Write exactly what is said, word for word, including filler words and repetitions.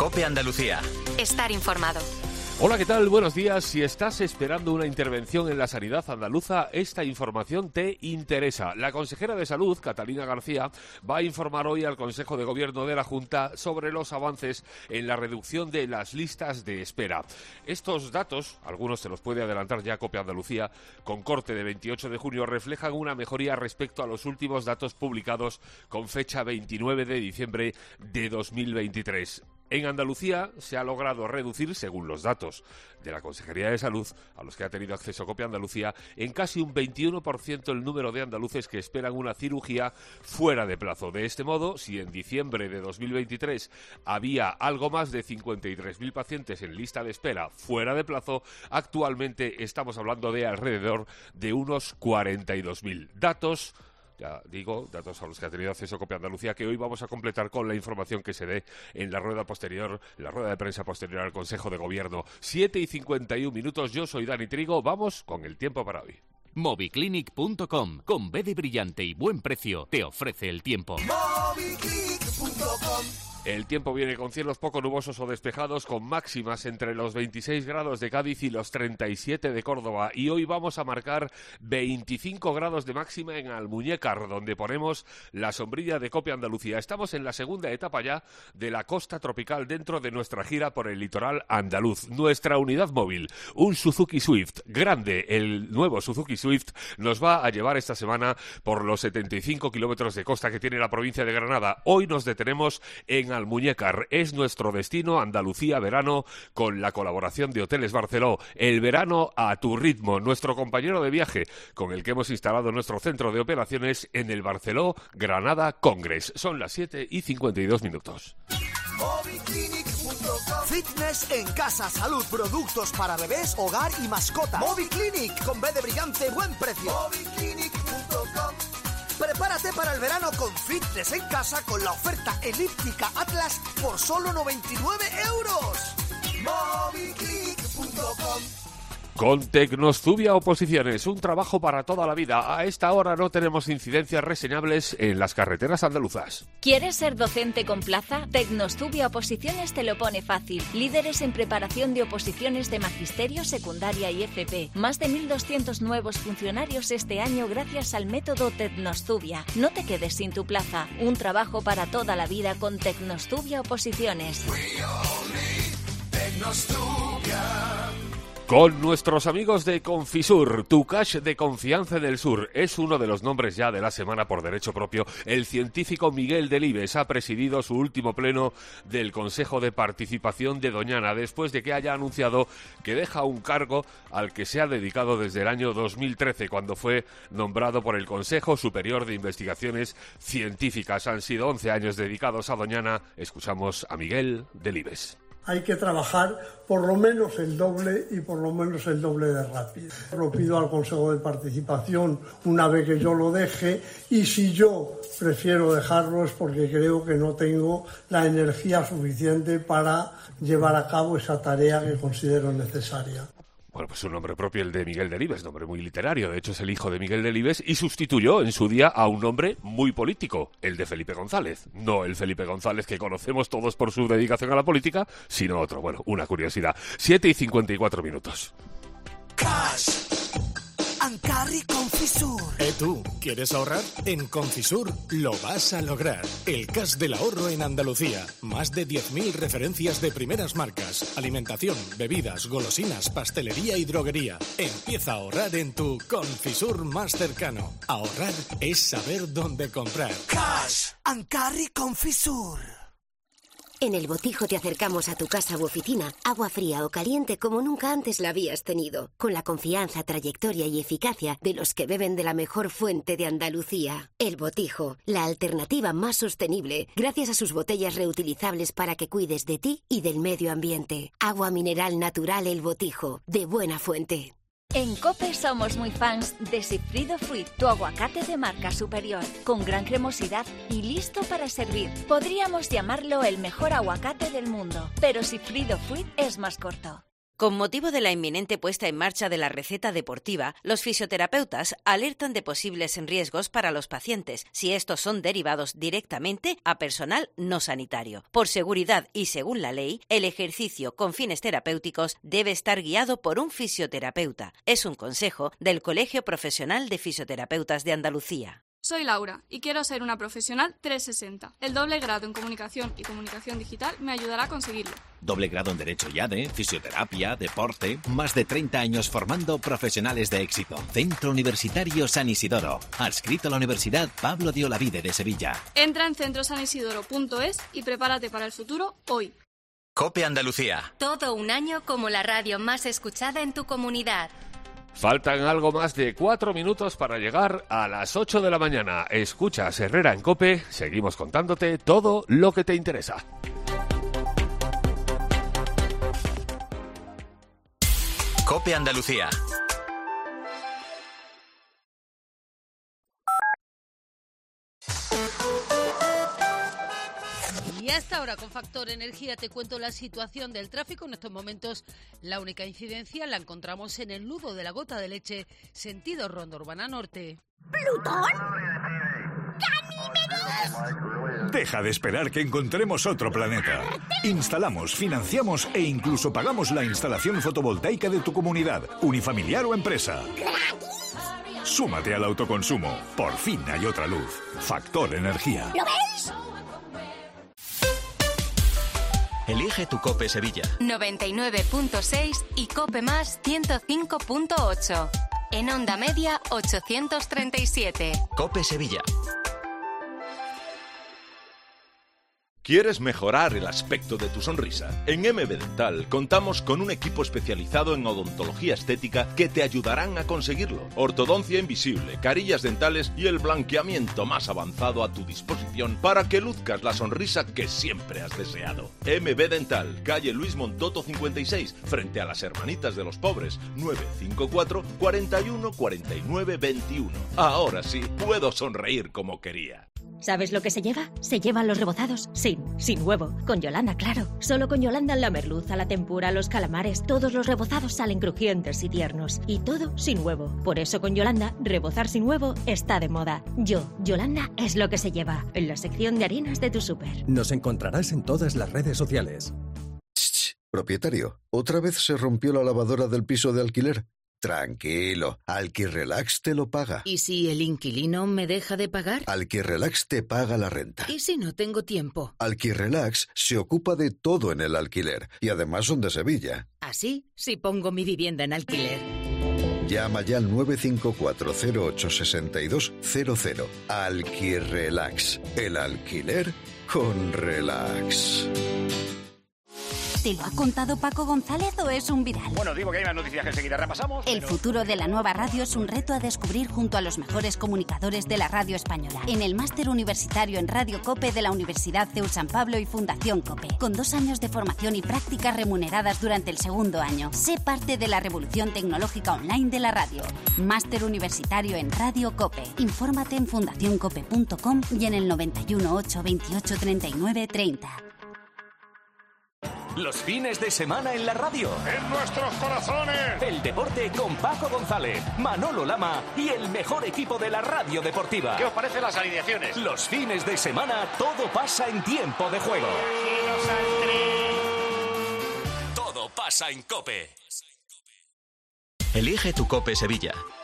COPE Andalucía. Estar informado. Hola, ¿qué tal? Buenos días. Si estás esperando una intervención en la sanidad andaluza, esta información te interesa. La consejera de Salud, Catalina García, va a informar hoy al Consejo de Gobierno de la Junta sobre los avances en la reducción de las listas de espera. Estos datos, algunos se los puede adelantar ya COPE Andalucía, con corte de veintiocho de junio, reflejan una mejoría respecto a los últimos datos publicados con fecha veintinueve de diciembre de dos mil veintitrés. En Andalucía se ha logrado reducir, según los datos de la Consejería de Salud, a los que ha tenido acceso COPE Andalucía, en casi un veintiuno por ciento el número de andaluces que esperan una cirugía fuera de plazo. De este modo, si en diciembre de dos mil veintitrés había algo más de cincuenta y tres mil pacientes en lista de espera fuera de plazo, actualmente estamos hablando de alrededor de unos cuarenta y dos mil. Datos... Ya digo, datos a los que ha tenido acceso COPE Andalucía, que hoy vamos a completar con la información que se dé en la rueda posterior, la rueda de prensa posterior al Consejo de Gobierno. siete y cincuenta y un minutos, yo soy Dani Trigo, vamos con el tiempo para hoy. Moviclinic punto com, con B de brillante y buen precio, te ofrece el tiempo. Moviclinic punto com. El tiempo viene con cielos poco nubosos o despejados, con máximas entre los veintiséis grados de Cádiz y los treinta y siete de Córdoba. Y hoy vamos a marcar veinticinco grados de máxima en Almuñécar, donde ponemos la sombrilla de COPE Andalucía. Estamos en la segunda etapa ya de la costa tropical dentro de nuestra gira por el litoral andaluz. Nuestra unidad móvil, un Suzuki Swift grande, el nuevo Suzuki Swift, nos va a llevar esta semana por los setenta y cinco kilómetros de costa que tiene la provincia de Granada. Hoy nos detenemos en Almuñécar. Es nuestro destino, Andalucía verano, con la colaboración de Hoteles Barceló. El verano a tu ritmo, nuestro compañero de viaje con el que hemos instalado nuestro centro de operaciones en el Barceló Granada Congress. Son las siete y cincuenta y dos minutos. Moviclinic punto com. Fitness en casa, salud, productos para bebés, hogar y mascota. Moviclinic, con B de brillante, buen precio. Moviclinic punto com. Prepárate para el verano con fitness en casa con la oferta elíptica Atlas por solo noventa y nueve euros. Moviclinic punto com. Con Tecnostubia Oposiciones, un trabajo para toda la vida. A esta hora no tenemos incidencias reseñables en las carreteras andaluzas. ¿Quieres ser docente con plaza? Tecnostubia Oposiciones te lo pone fácil. Líderes en preparación de oposiciones de magisterio, secundaria y F P. Más de mil doscientos nuevos funcionarios este año gracias al método Tecnostubia. No te quedes sin tu plaza. Un trabajo para toda la vida con Tecnostubia Oposiciones. We all need Tecnostubia. Con nuestros amigos de Confisur, tu cash de confianza en el sur. Es uno de los nombres ya de la semana por derecho propio. El científico Miguel Delibes ha presidido su último pleno del Consejo de Participación de Doñana, después de que haya anunciado que deja un cargo al que se ha dedicado desde el año dos mil trece, cuando fue nombrado por el Consejo Superior de Investigaciones Científicas. Han sido once años dedicados a Doñana. Escuchamos a Miguel Delibes. Hay que trabajar por lo menos el doble y por lo menos el doble de rápido. Lo pido al Consejo de Participación una vez que yo lo deje, y si yo prefiero dejarlo es porque creo que no tengo la energía suficiente para llevar a cabo esa tarea que considero necesaria. Bueno, pues un nombre propio, el de Miguel Delibes, nombre muy literario. De hecho, es el hijo de Miguel Delibes y sustituyó en su día a un nombre muy político, el de Felipe González. No el Felipe González que conocemos todos por su dedicación a la política, sino otro. Bueno, una curiosidad. siete y cincuenta y cuatro minutos. Cash and Carry Confisur. ¿Eh tú? ¿Quieres ahorrar? En Confisur lo vas a lograr. El cash del ahorro en Andalucía. Más de diez mil referencias de primeras marcas. Alimentación, bebidas, golosinas, pastelería y droguería. Empieza a ahorrar en tu Confisur más cercano. Ahorrar es saber dónde comprar. Cash and Carry Confisur. En El Botijo te acercamos a tu casa u oficina agua fría o caliente como nunca antes la habías tenido, con la confianza, trayectoria y eficacia de los que beben de la mejor fuente de Andalucía. El Botijo, la alternativa más sostenible, gracias a sus botellas reutilizables para que cuides de ti y del medio ambiente. Agua mineral natural El Botijo, de buena fuente. En COPE somos muy fans de Sigfrido Fruit, tu aguacate de marca superior, con gran cremosidad y listo para servir. Podríamos llamarlo el mejor aguacate del mundo, pero Sigfrido Fruit es más corto. Con motivo de la inminente puesta en marcha de la receta deportiva, los fisioterapeutas alertan de posibles riesgos para los pacientes si estos son derivados directamente a personal no sanitario. Por seguridad y según la ley, el ejercicio con fines terapéuticos debe estar guiado por un fisioterapeuta. Es un consejo del Colegio Profesional de Fisioterapeutas de Andalucía. Soy Laura y quiero ser una profesional trescientos sesenta. El doble grado en comunicación y comunicación digital me ayudará a conseguirlo. Doble grado en Derecho y A D E, Fisioterapia, Deporte. Más de treinta años formando profesionales de éxito. Centro Universitario San Isidoro. Adscrito a la Universidad Pablo de Olavide de Sevilla. Entra en centro san isidoro punto es y prepárate para el futuro hoy. COPE Andalucía. Todo un año como la radio más escuchada en tu comunidad. Faltan algo más de cuatro minutos para llegar a las ocho de la mañana. Escuchas Herrera en COPE, seguimos contándote todo lo que te interesa. COPE Andalucía. Y hasta ahora con Factor Energía te cuento la situación del tráfico. En estos momentos la única incidencia la encontramos en el nudo de la Gota de Leche, sentido Ronda Urbana Norte. ¿Plutón? ¡Ganímedes! Deja de esperar que encontremos otro planeta. Instalamos, financiamos e incluso pagamos la instalación fotovoltaica de tu comunidad, unifamiliar o empresa. Súmate al autoconsumo. Por fin hay otra luz. Factor Energía. ¿Lo ves? Elige tu COPE Sevilla. noventa y nueve punto seis y COPE Más ciento cinco punto ocho. En onda media ochocientos treinta y siete. COPE Sevilla. ¿Quieres mejorar el aspecto de tu sonrisa? En M B Dental contamos con un equipo especializado en odontología estética que te ayudarán a conseguirlo. Ortodoncia invisible, carillas dentales y el blanqueamiento más avanzado a tu disposición para que luzcas la sonrisa que siempre has deseado. M B Dental, calle Luis Montoto cincuenta y seis, frente a las Hermanitas de los Pobres, nueve cinco cuatro, cuatro uno cuatro nueve dos uno. Ahora sí, puedo sonreír como quería. ¿Sabes lo que se lleva? Se llevan los rebozados sin, sin huevo. Con Yolanda, claro. Solo con Yolanda la merluza, la tempura, los calamares, todos los rebozados salen crujientes y tiernos. Y todo sin huevo. Por eso con Yolanda, rebozar sin huevo está de moda. Yo, Yolanda, es lo que se lleva. En la sección de harinas de tu súper. Nos encontrarás en todas las redes sociales. Shh, propietario, ¿otra vez se rompió la lavadora del piso de alquiler? Tranquilo, Alquirrelax te lo paga. ¿Y si el inquilino me deja de pagar? Alquirrelax te paga la renta. ¿Y si no tengo tiempo? Alquirrelax se ocupa de todo en el alquiler y además son de Sevilla. ¿Así? Si pongo mi vivienda en alquiler. Llama ya al nueve cinco cuatro cero ocho seis dos cero cero. Alquirrelax, el alquiler con relax. ¿Te lo ha contado Paco González o es un viral? Bueno, digo que hay más noticias que enseguida repasamos. El pero... futuro de la nueva radio es un reto a descubrir junto a los mejores comunicadores de la radio española. En el máster universitario en Radio COPE de la Universidad C E U San Pablo y Fundación COPE. Con dos años de formación y prácticas remuneradas durante el segundo año. Sé parte de la revolución tecnológica online de la radio. Máster universitario en Radio COPE. Infórmate en fundación cope punto com y en el noventa y uno ocho veintiocho treinta y nueve treinta. Los fines de semana en la radio. ¡En nuestros corazones! El deporte con Paco González, Manolo Lama y el mejor equipo de la radio deportiva. ¿Qué os parecen las alineaciones? Los fines de semana todo pasa en tiempo de juego. Todo pasa en COPE. Elige tu COPE Sevilla.